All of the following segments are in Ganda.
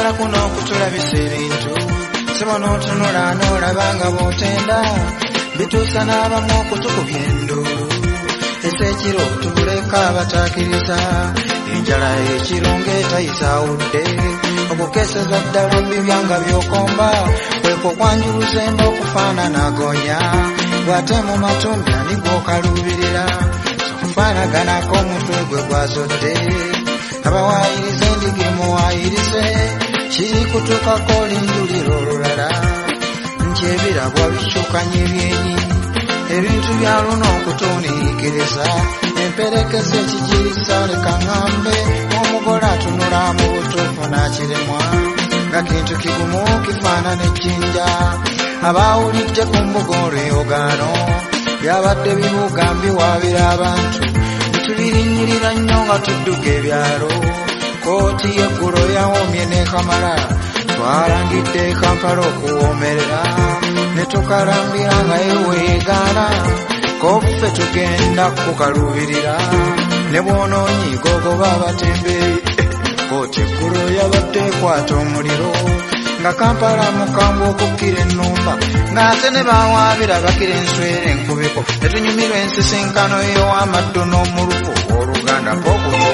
Oyagala kuno okutulabisa ebintu sibo n'otunula n'olabanga bw'otenda bituusa n'abamu okutukubya enduulu esekiro tuleka abatakkiriza enjala ekirungo etayisawudde okukeseza ddala bibyanga by'okomba kwekwo kwanjuluza emba okufaanana agonya gw'ate mu matumbi nigw'okalubirira okufaanaganako omutwe gwe gwazodde abawaayirize endiga muwaayirize kiri kutukako linjulira olulala nti ebirabwa bikyukanye ebyenyi ebintu bya luno okutuniikiriza emperekeze ekigirisa leka ŋŋambe omugole atunula mu butuufu n'akiremwa nga kintu kigumu kifaanana ejjinja abaawulidde ku mbuga olweyogaano byabadde bibuga mbiwaabira abantu tulirinnyirira nnyo nga tudduka ebyalo kooti y'eggulo yawoomye n'ekamala twalangidde Kampala okuwoomerera ne tukalambira nga yeweegaana koffe tugenda kukalubirira ne bwonoonyiga ogoba abatembeeyi kooti eggulo yabadde ekwata omuliro nga Kampala mukambwe okukkira ennumba ng'ate ne bawaabira bakira enswera enkubiko ne tunyumirwa ensisinkano ey'owamaddu n'omulufu oluganda mpokuto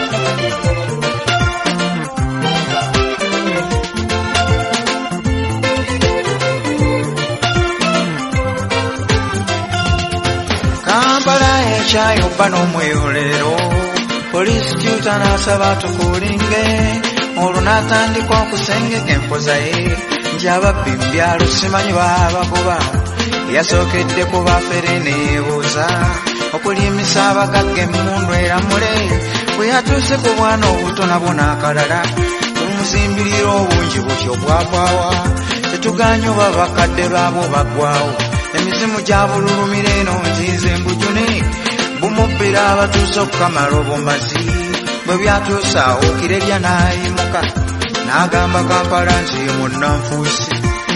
Kampala ekyayobba n'omweyolero poliisi kyuta n'asaba tukulinge olwo n'atandika okusengeka empoza ye nti ababbi mu byalo simanyi baabagoba yasookedde ku bafere neebuuza okulimisa abagagga emmundu eramule bwe yatuuse ku bwana obuto nabwo n'akalala tumuzimbirira obungi butyo bwagwawa tetuganye oba bakadde baabo baggwawo emizimu gya bululumira eno nzinze mbujune bumubbira abatuuse okukamala obumazi bwe byatuusa okirerya n'ayimuka n'agamba Kampala nti munnanfuusi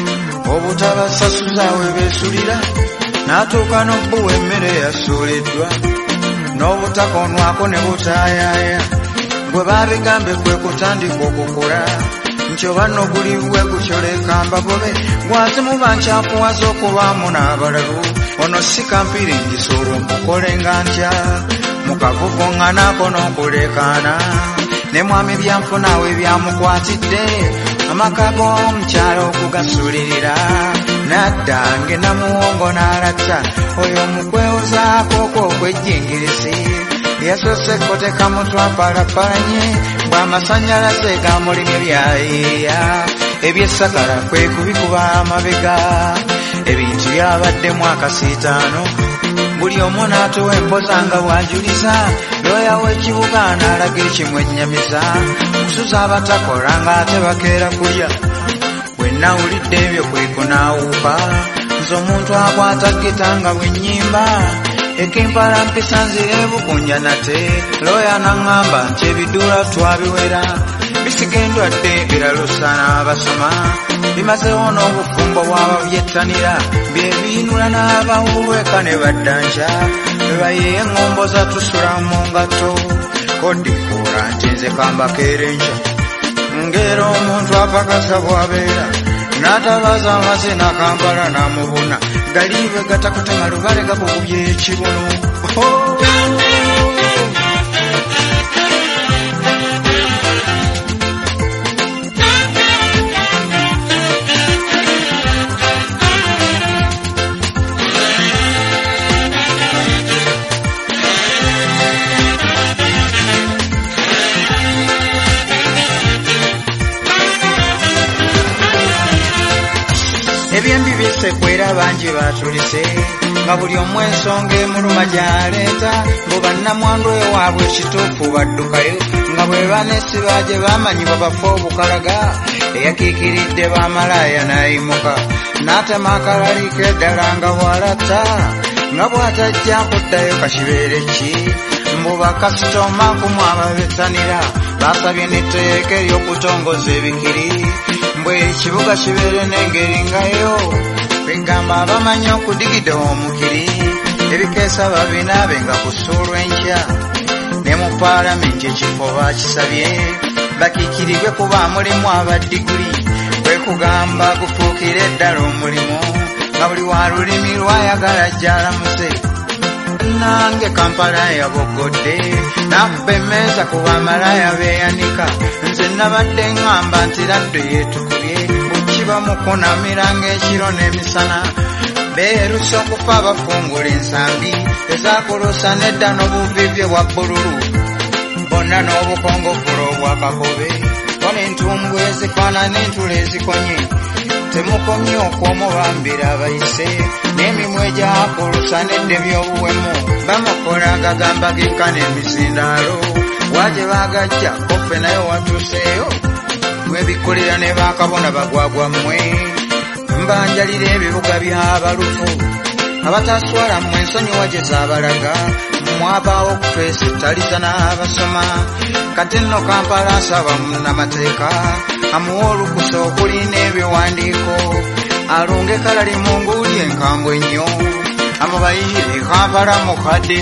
obutabasasuza we beesulira n'atuuka n'obbuwa emmere yasuuliddwa n'obutakonwako ne butaayaaya gwe baabigambe kwe kutandika okukola nti oba noguli bwe gukyoleka mbagobe gwate muba nkyakuwaza okubaamu n'abalalu ono si kampiringisa olwo mbukolenga ntya mukavuvuŋŋanaako n'okulekaana ne mwami byanfunawe byamukwatidde amaka g'omukyalo okugasuulirira nadda ng'enamuwongo n'alatta oyo omukwewozaako okw'ejjingirisi yasoose koteka mutwapalapalanye bw'amasannyalaze gamulimye byayiya eby'essakala kwe kubikuba amabega ebintu byabaddemu akasiitaano buli omu n'atuwa empoza nga bw'ajuliza looya w'ekibuga n'alaga ekimwennyamiza okusuza abatakola ng'ate bakeera kulya bwe nawulidde ebyo kwe kunaawuuka nze omuntu akwata gita nga bwe nnyimba ekimpala mpisa nzire bukunja nate looya n'aŋŋamba nti ebiduula twabiwera bisiga endwadde biralusana abasoma bimazewo n'obufumbo bw'ababyettanira bye biinula n'abawulweka ne baddanja be bayeeya eŋŋombo zatusula mu ngatto kodifuula nti nze kambakeera enkya ng'era omuntu apakasa bw'abeera n'atabaza amazina Kampala n'amubuna galiibe gatakutema lubale gakukubye ekibuno ebyembi byesekwera bangi batulise nga buli omu ensonga emuluma gy'aleeta bo bannamwandu ewaabwe ekituufu baddukayo nga bwe banesiba gye bamanyibwa bafa obukalaga eyakiikiridde bamalaaya n'ayimuka n'atema akalaliko eddala nga bw'alatta nga bw'atajja kuddayo kakibeere ki mbu bakasitoma kumu ababettanira basabye n'etteeka ery'okutongoza ebikiri mbwe ekibuga kibeere n'engeri ngayo kwegamba abamanyi okudigida omukiri ebikeesa babinaabe nga ku ssuulu enkya ne mu paalamenti ekifo baakisabye bakikirirwe kuba mulimu abadiguli bwe kugamba gufuukire ddala omulimu nga buli wa lulimi lwayagala jjalamuse nange Kampala yabogodde nakuba emmeeza ku bamalaya beeyanika nze nabadde ŋŋamba nti laddo yeetukubye bukiba mukunamira ng'ekiro n'emisana beeruse okufa bafungula ensambi ezakulusa nedda n'obuvivye bwa bbululu bonna n'obukongofulo obwakakobe bona entumbu ezikwana n'entula ezikonye temukomye okwomubambira abayise n'emimwa egyakulusa nedda ebyobuwemu bamukola agagamba genkana emizindaalo waje bagajja kofe nayo watuuseeyo mwebikulira ne bakabona bagwagwa mmwe mbanjalira ebibuga by'abalufu abataswala mmwe ensonyi waje zaabalaga mwabaawo okutwesitaliza n'abasoma kati nno Kampala asaba munnamateeka amuwa olukusa okulina ebiwandiiko alunge kalali mu nguuli enkambwe ennyo amubayire Kampala mukadde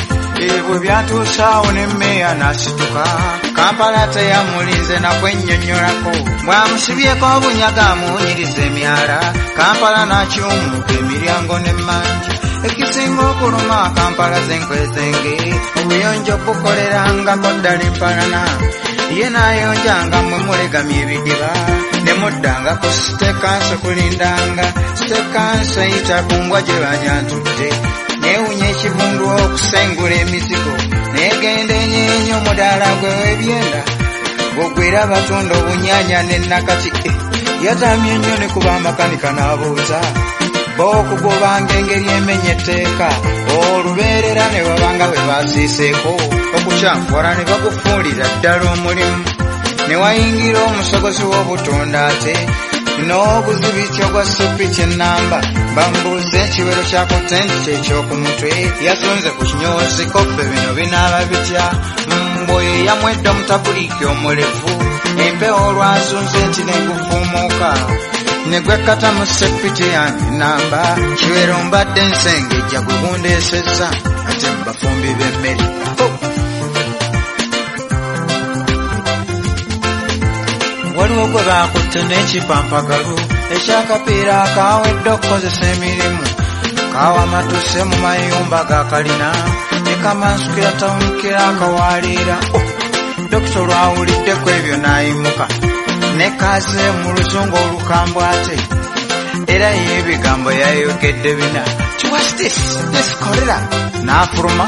bwe byatuusaawo ne mmeeya n'asituka Kampala teyamulinze nakwennyonnyolako bw'amusibyeko obunyaga amuwunyiriza emyala Kampala n'akyumuka emiryango n'emmanja ekisinga okuluma Kampala zenkwezenge obuyonjo bukolerangako ddala empalana ye naayonjanga mmwe mulegamya ebidiba ne muddanga ku sitekanso kulindanga sitekanso eyita kungwa gye banyantudde neewunya ekivundu okusengula emizigo neegenda enyenye omudaala gwe w'ebyenda gwogwera batunda obunyanya n'ennakati yatamye ennyo ne kuba amakanika n'abuuza bookugobanga engeri emenya etteeka olubeerera ne babanga bwe baasiiseeko okukyanfuwala ne bagufuulira ddala omulimu ne wayingira omusogozi w'obutunda ate n'oguzibikyo gwa suppi kyennamba bambuuza ekiwero kyako tenti kyeky'oku mutwe yasunze ku kinyoozi koppe bino binaaba bitya mbwe yamwedde omutabuliiki omulevu empewo olwazunze nti negufuumuuka negwekkata mu seppiti yange namba kiwero mbadde nsengejja gwe gundeesezza ate mu bafumbi b'emmere waliwo gwe baakutte n'ekipampagalu ekyakapiira akawedde okukozesa emirimu kawamatuuse mu mayumba ga kalina ne kamansukira tawunikira akawaaliira dokita olwawuliddeku ebyo n'ayimuka ne kaze mu luzungu olukambwe ate era y'ebigambo yayogedde bina what's this kolera n'afuluma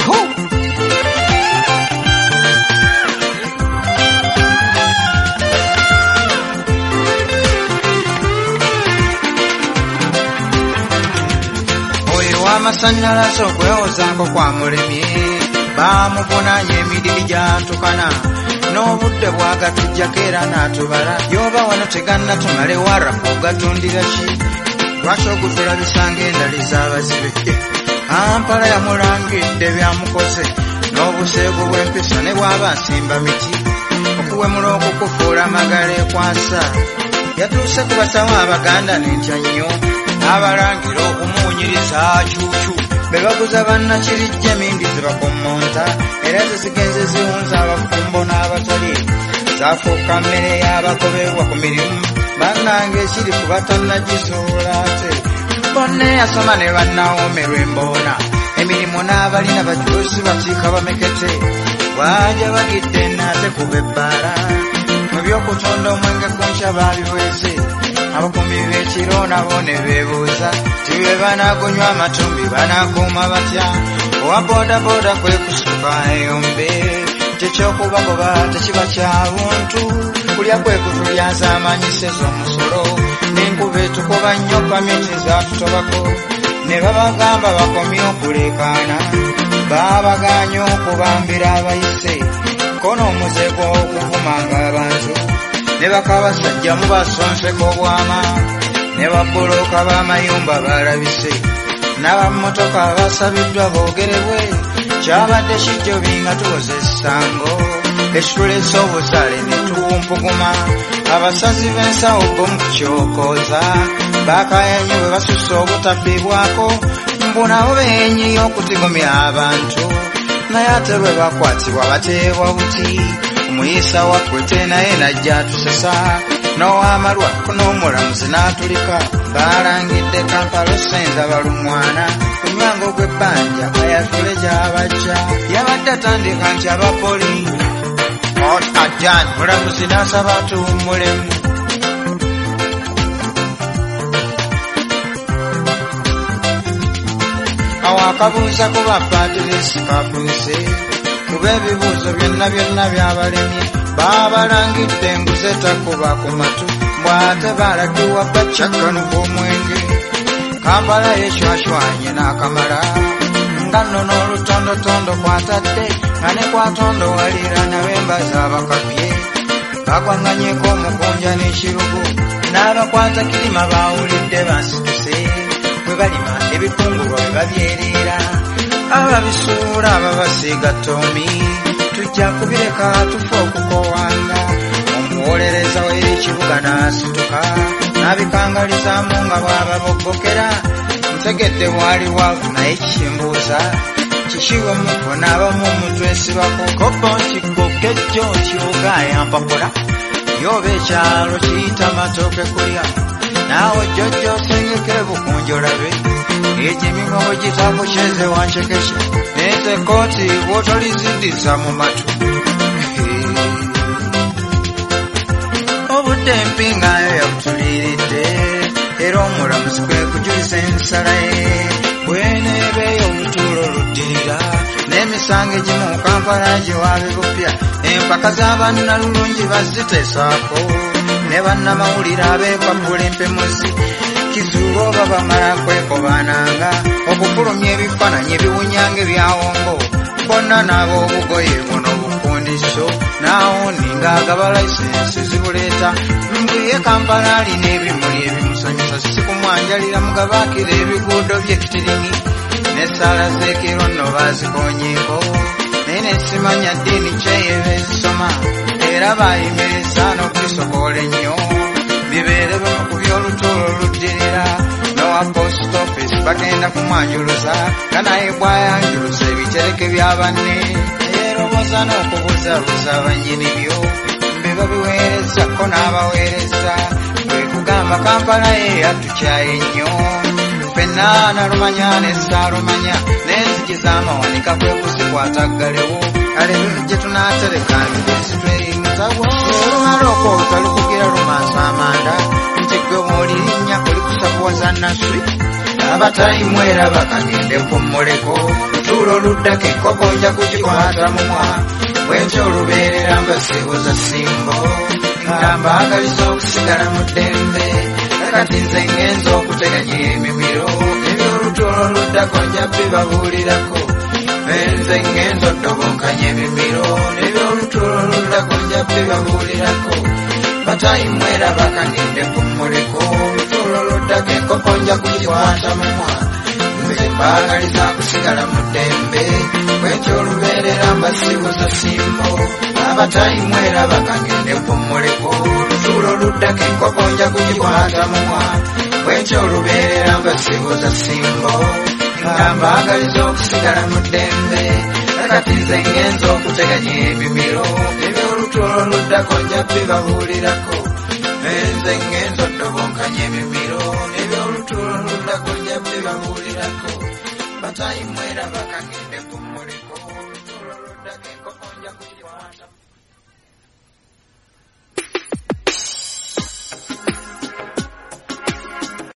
amasanyalaze okwewozaako kwa mulemye baamuvunaanya emidiri gyantukana n'obudde bwagatujjako era n'atubala yoba wano tegannatumale warafu ogatundira ki lwaki ogutula bisanga endali z'abazibe Kampala yamulangidde byamukoze n'obuseegu bw'empisa ne bw'aba nsimba miti okuwemula okukufuula amagala ekwasa yatuuse ku basawo abaganda n'entya nnyo n'abalangira okumuwunyiriza akyukyu be baguza bannakirijja emindi ze bakommonta era zizigenze ziwunza abafumbo n'abatali zafuuka mmere y'abagoberwa ku mirimu bannange ekiri ku batannagizuula ate bonna eyasoma ne bannawoomerwa emboona emirimu n'abalina bajuuzi bakiika bamekete bwajja bagidde nate kuba ebbaala mu by'okutunda omwenge ku nkya baabiweze abakuumi b'ekiro nabo ne beebuuza tibe banaagunywa amatumbi banaakuuma batya owa boodabooda kwe kusituka eyombe kyekyokubagoba tekiba kya buntu kulya kwe kutulyaza amanyiseza omusolo n'enkuba etukuba nnyo pamiti zaatutobako ne babagamba bakomye okulekaana baabaganye okubambira abayise kono omuzeego okuvumanga abantu ne bakabasajja mubasonseko obwama ne babbulooka b'amayumba balabise n'abammotoka basabiddwa boogerebwe kyabadde kijjobi nga tuwoza essango ekitulesa obuzaale ne tuwumpuguma abasazi b'ensawo bomu kukyokooza baakayanye bwe basusse obutafiibwako mbu nabo beenyiye okutigomya abantu naye ate bwe bakwatibwa bateebwa buti kumuyisa wakwete naye najja atusesa n'owamalwa kunoomulamuzi n'atulika baalangidde Kampala Senza balumwana kunywanga ogw'ebbanja ayatule gy'abajja yabadde atandika nti abapoli ajjan mulamuzi n'asaba tuwummulemu awo akabuuza ku bapaatirisi kafuuse kuba ebibuuzo byonna byabalemye baabalangidde enguze takuba ku matu bw'ate baalagiwa baccakanu bw'omwenge Kampala yeecwacwanye n'akamala nga nno n'olutondotondo kwatadde nga ne kwatondo walira nabemba z'abakabye bagwanganyeko omugonja n'ekirugu n'abakwata kirima baawulidde bansituse bwe balima ebikungulwa bwe babyerera ababisuula ababasiiga toomi tujja kubireka tufe okukowanga omuwolereza w'ekibuga n'asituka n'abikangalizaamu nga bw'ababoggokera ntegedde bwali waavu naye kimbuuza kikiwe muvo n'abamu omutwe esibako kopo nkiggokejjo nkyogaya mpapola yoba ekyalo kiyita matooke kulya naawe jjojja osengekere bukunjolabe egyo emimwa bwe gitakukyeze wancekesha nete kooti bw'otolizidiza mu matu obudde empingayo yabutuliiridde era omulamuzi kwe kujuliza ensala ye bweneebeeyo olutuulo oluddirira n'emisango egimu Kampala giwaabirupya empaka z'abannalulungi baziteesaako ne bannamawulire abeekwapula empemuzi kizuula oba bamala kwekobaananga okufulumya ebifaananyi ebiwunyanga ebyawongo bonna n'ab'obugoye buno bukundiso naawundi ng'agaba layisensi zibuleeta mbuye Kampala alina ebimuli ebimusanyusa si kumwanjalira mugabaakira ebiguudo by'ekitiringi n'essaala z'ekiro nno baazikonyeeko naye nesimanya ddiini kyeyeba ezisoma era baayimiriza n'okubisokoola ennyo bibeere bimu ku by'olutuulo oluddirira n'owa post office bagenda kumwanjuluza nga naye bw'ayanjuluza ebitereke bya banne yeeroboza n'okubuzabuza bannyini byo mbe babiweereza ko n'abaweereza kwe kugamba Kampala ye yatukyaye nnyo ffenna nalumanya ne ssaalumanya n'enzigi z'amawanika kwe kuzikwataggalewo alebe gye tunaatereka ngenzi tweyimuzawo olumala okwota lukugira lumansa amanda nti gwe bw'olirinnya kulikusakuwaza naswi abatayimwera bakagende kummuleko tuulo oluddako enkoko nja kugikwata mumwa bwentyo olubeerera mbasibuza simbo ngamba agaliza okusigala mu ddembe kati nze ngenza okuteganya emimiro eby'olutuulo oluddako nja bibabuulirako nze ngenza oddobonkanya emimiro n'eby'olutuulo oluddako nja bibabuulirako batayimwera bakagende kummuleko olutuulo oluddako enkoko nja kugikwata mumwa nze mbaagaliza kusigala mu ddembe bwentyo olubeerera mbasibuza simbo abatayimwera bakagende kummuleko olutuulo oluddako enkoko nja kugikwata mumwa bwentyo olubeerera mbasibuza simbo nga mbaagaliza okusigala mu ddembe kati nze ngenza okuteganya emimiro eby'olutuulo oluddako nja bibabuulirako nze ngenza oddobonkanya emimiro eby'olutuulo oluddako nja bibabuulirako batayimwera bakagende kummuleko olutuulo oluddako enkoko nja kugikwata